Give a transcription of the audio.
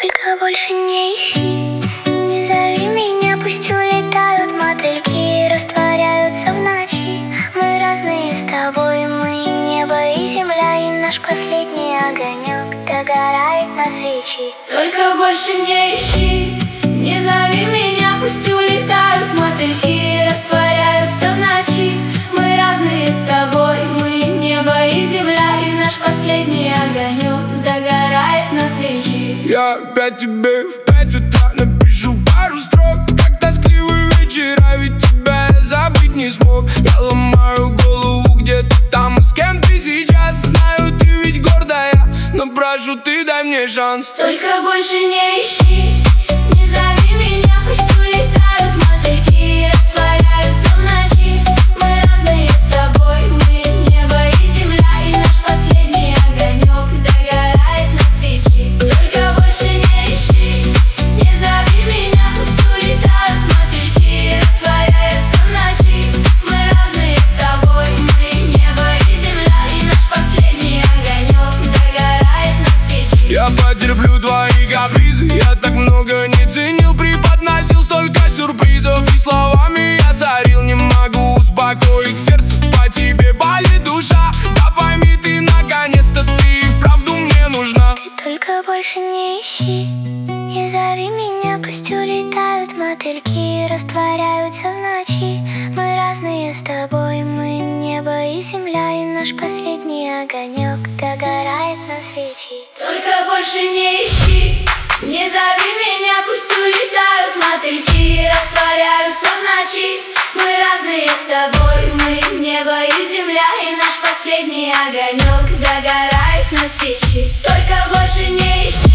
Только больше не ищи, не зови меня, пусть улетают мотыльки, растворяются в ночи. Мы разные с тобой, мы небо и земля, и наш последний огонек догорает на свечи. Только больше не ищи, не зови меня, пусть улетают мотыльки, растворяются в ночи. Мы разные с тобой, мы небо и земля, и наш последний огонек догорает на свечи. Я опять тебе в 5 утра напишу пару строк. Как тоскливый вечера, ведь тебя я забыть не смог. Я ломаю голову, где ты там и с кем ты сейчас. Знаю, ты ведь гордая, но прошу, ты дай мне шанс. Только больше не ищи, не зови меня, пусть улетают мотыльки, растворяются в ночи. Мы разные с тобой, мы небо и земля, и наш последний огонек догорает на свечи. Только больше не ищи, не зови меня, пусть улетают мотыльки, растворяются в ночи. Мы разные с тобой, мы небо и земля, и наш последний огонек догорает на свечи. Я потерплю твои капризы, я так много не ценил, преподносил столько сюрпризов, и словами я сорил. Не могу успокоить сердце, по тебе болит душа. Да пойми ты, наконец-то ты вправду мне нужна. Только больше не ищи, не зови меня, пусть улетают мотыльки, растворяются в ночи. Мы разные с тобой, мы небо и земля, и наш последний огонек догорает на свечи. Только больше не ищи, не зови меня, пусть улетают мотыльки, растворяются в ночи. Мы разные с тобой, мы небо и земля, и наш последний огонек догорает на свечи. Только больше не ищи.